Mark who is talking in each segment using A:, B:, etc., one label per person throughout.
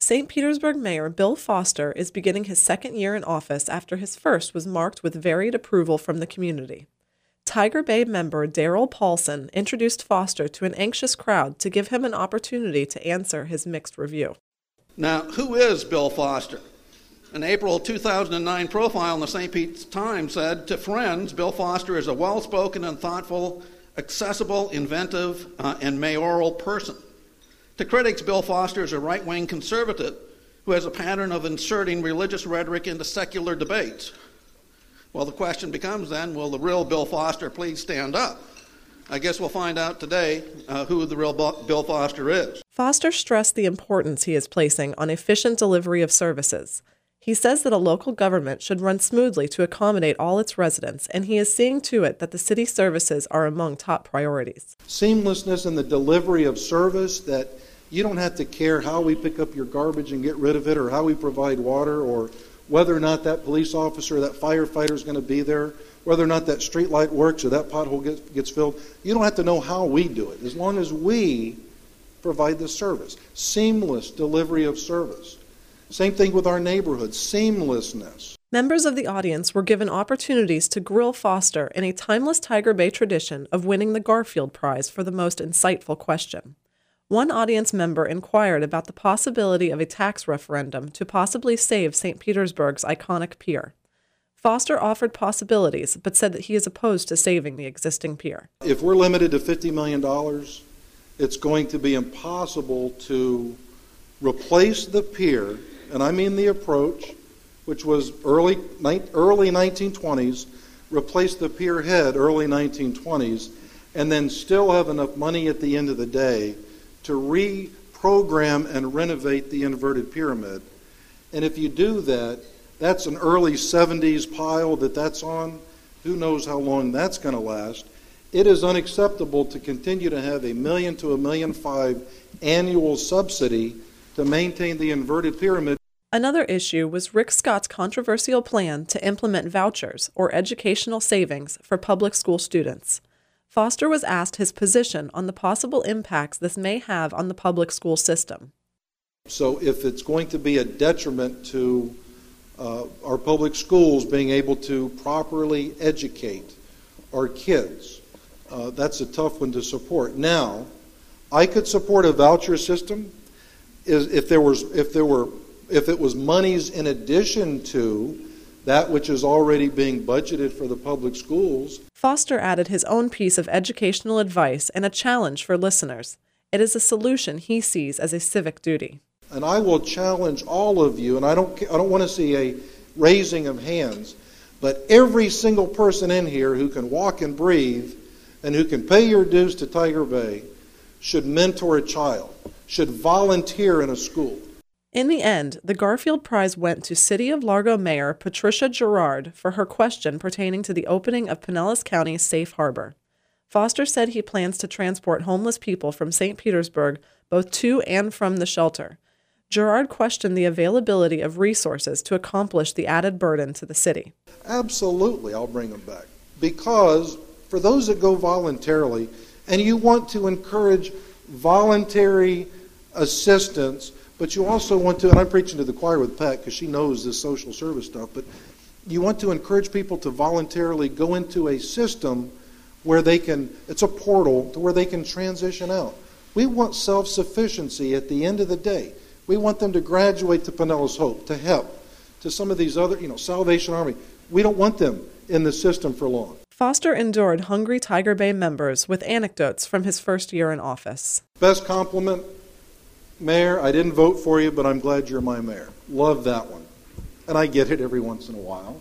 A: St. Petersburg Mayor Bill Foster is beginning his second year in office after his first was marked with varied approval from the community. Tiger Bay member Darrell Paulson introduced Foster to an anxious crowd to give him an opportunity to answer his mixed review.
B: Now, who is Bill Foster? An April 2009 profile in the St. Pete's Times said, "To friends, Bill Foster is a well-spoken and thoughtful, accessible, inventive, and mayoral person. To critics, Bill Foster is a right-wing conservative who has a pattern of inserting religious rhetoric into secular debates." Well, the question becomes then, will the real Bill Foster please stand up? I guess we'll find out today who the real Bill Foster is.
A: Foster stressed the importance he is placing on efficient delivery of services. He says that a local government should run smoothly to accommodate all its residents, and he is seeing to it that the city services are among top priorities.
C: Seamlessness in the delivery of service, that you don't have to care how we pick up your garbage and get rid of it, or how we provide water, or whether or not that police officer or that firefighter is going to be there, whether or not that street light works or that pothole gets filled. You don't have to know how we do it, as long as we provide the service. Seamless delivery of service. Same thing with our neighborhoods, seamlessness.
A: Members of the audience were given opportunities to grill Foster in a timeless Tiger Bay tradition of winning the Garfield Prize for the most insightful question. One audience member inquired about the possibility of a tax referendum to possibly save St. Petersburg's iconic pier. Foster offered possibilities, but said that he is opposed to saving the existing pier.
C: If we're limited to $50 million, it's going to be impossible to replace the pier, and I mean the approach, which was early 1920s, replace the pier head early 1920s, and then still have enough money at the end of the day to reprogram and renovate the inverted pyramid. And if you do that, that's an early 70s pile that's on. Who knows how long that's going to last. It is unacceptable to continue to have $1 million to $1.5 million annual subsidy to maintain the inverted pyramid.
A: Another issue was Rick Scott's controversial plan to implement vouchers, or educational savings, for public school students. Foster was asked his position on the possible impacts this may have on the public school system.
C: So if it's going to be a detriment to our public schools being able to properly educate our kids, that's a tough one to support. Now, I could support a voucher system if it was monies in addition to that which is already being budgeted for the public schools.
A: Foster added his own piece of educational advice and a challenge for listeners. It is a solution he sees as a civic duty.
C: And I will challenge all of you, and I don't want to see a raising of hands, but every single person in here who can walk and breathe and who can pay your dues to Tiger Bay should mentor a child, should volunteer in a school.
A: In the end, the Garfield Prize went to City of Largo Mayor Patricia Gerard for her question pertaining to the opening of Pinellas County's Safe Harbor. Foster said he plans to transport homeless people from St. Petersburg both to and from the shelter. Gerard questioned the availability of resources to accomplish the added burden to the city.
C: Absolutely, I'll bring them back. Because for those that go voluntarily, and you want to encourage voluntary assistance, but you also want to, and I'm preaching to the choir with Pat because she knows this social service stuff, but you want to encourage people to voluntarily go into a system where they can, it's a portal to where they can transition out. We want self-sufficiency at the end of the day. We want them to graduate to Pinellas Hope, to HEP, to some of these other, Salvation Army. We don't want them in the system for long.
A: Foster endured hungry Tiger Bay members with anecdotes from his first year in office.
C: Best compliment, Mayor, I didn't vote for you, but I'm glad you're my mayor. Love that one. And I get it every once in a while.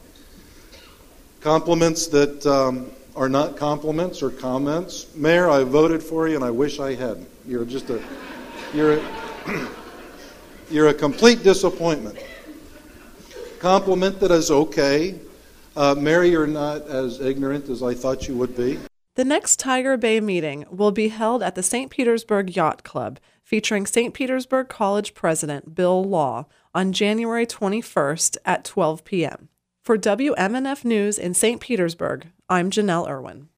C: Compliments that are not compliments or comments. Mayor, I voted for you and I wish I hadn't. You're a complete disappointment. Compliment that is okay. Mayor, you're not as ignorant as I thought you would be.
A: The next Tiger Bay meeting will be held at the St. Petersburg Yacht Club, featuring St. Petersburg College President Bill Law on January 21st at 12 p.m. For WMNF News in St. Petersburg, I'm Janelle Irwin.